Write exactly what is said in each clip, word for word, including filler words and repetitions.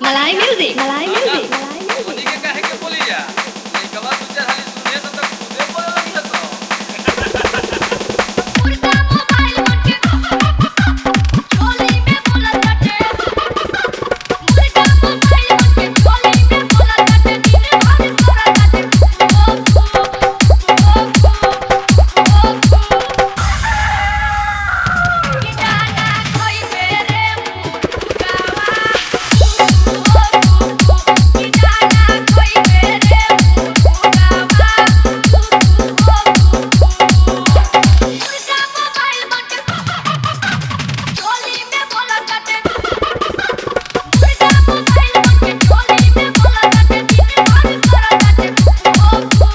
Malay music, Malay music. ओनी के काहे के बोली जा लइकवा दू चार हाली सुने त तक खुदे बोले लगी हतो मुर्गा मोबाइल मन के चोली में बोला काटे मुर्गा मोबाइल मन के चोली में बोला काटे दिन भर तोरा काटे ओ ओ की जाना कोई मेरे मुर्गावा की जाना कोई मेरे मुर्गावा मुर्गा मोबाइल मन के चोली में बोला काटे मुर्गा मोबाइल मन के चोली में बोला काटे दिन भर तोरा काटे ओ ओ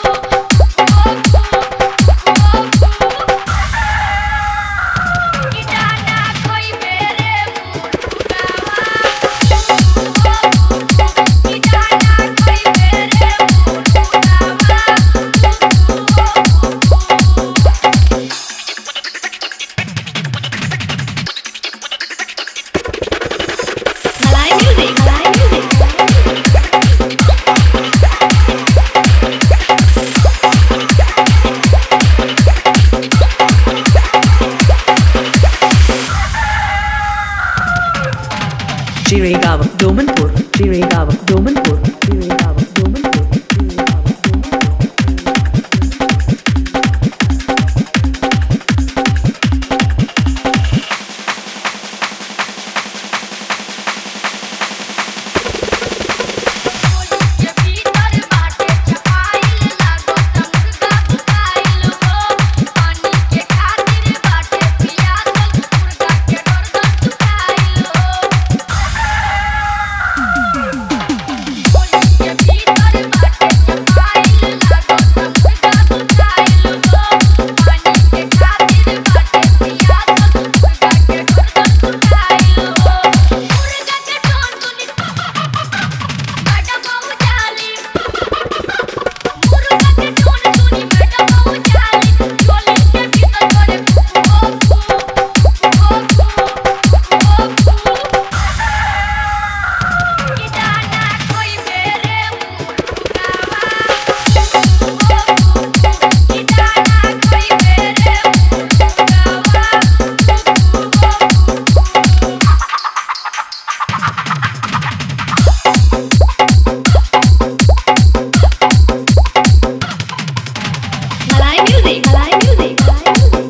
की जाना कोई मेरे मुर्गावा की जाना कोई मेरे Malay music, Malay music. Chirigava, Domanpur, Chirigava, Domanpur, Chirigava, Domanpur, Chirigava, के भीतर बाटे छपाइल लागो त मुर्गा बुकाइल हो पानी के खातिर बाटे पियासल मुर्गा के डरगन सुकाइल हो के भीतर बाटे छपाइल लागो त मुर्गा बुकाइल हो पानी के खातिर बाटे पियासल मुर्गा के डरगन सुकाइल हो मुर्गा के टोन सुनी मैडम बहु जाली मुर्गा के टोन सुनी मैडम बहु जाली चोली के भीतर करे ओ ओ ओ की जाना कोई मेरे मुर्गावा की जाना कोई मेरे Malay music, Malay music, Malay music.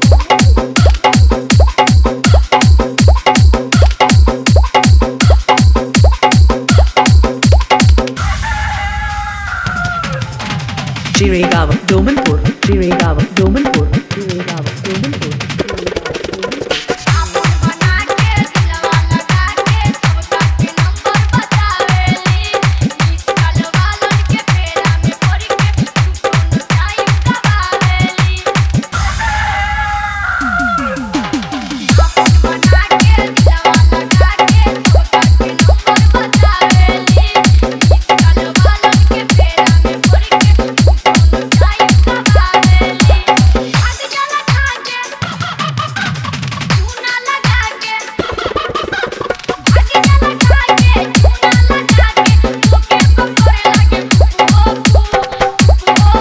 Chirigava, Domanpur, Chirigava, Domanpur, Chirigava, Domanpur, Chirigava, Domanpur. आपन बना के दिलवा लगा के सबका के नंबर बतावेली मिस कॉल वालन के फेरा में पड़ के तू कोनो टाइम दबावेली आपन बना के दिलवा लगा के सबका के नंबर बतावेली मिस कॉल वालन के फेरा में पड़ के तू कोनो टाइम दबावेली भाग जाला खा के चूना लगा के भाग जाला खा के चूना लगा के ओके पकड़े लागे ओ ओ ओ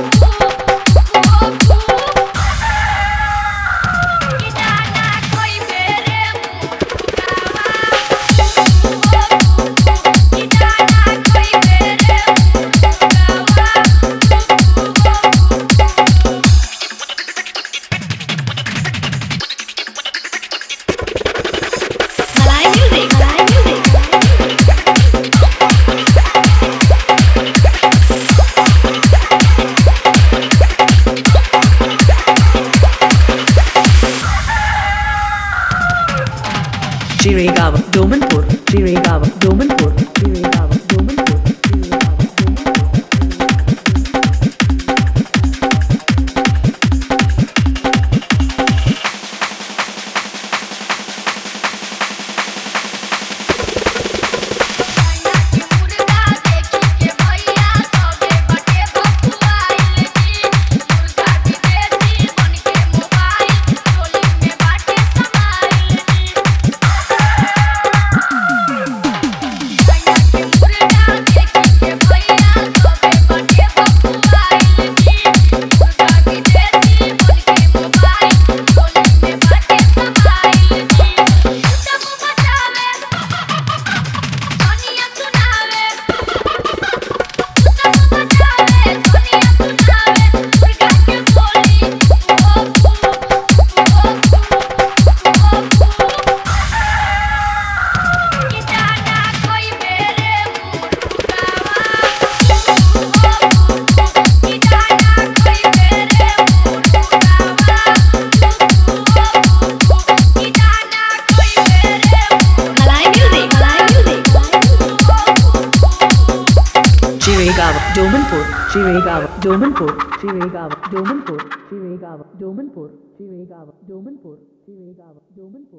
की जाना कोई मेरे मुर्गावा की जाना कोई मेरे मुर्गावा Malay music, Malay music. Chirigava, Domanpur, Chirigava, Domanpur, Chirigava, Domanpur, Chirigava, Domanpur. China के मुर्गा देखी के भैया सबे बटे बकुआइल जी मुर्गा विदेशी बन के मोबाइल चोली में बाटे समाइल जी चाइना के Chirigava, Domanpur, Chirigava, Domanpur, Chirigava, Domanpur, Chirigava, Domanpur, Chirigava, Domanpur, Chirigava, Domanpur.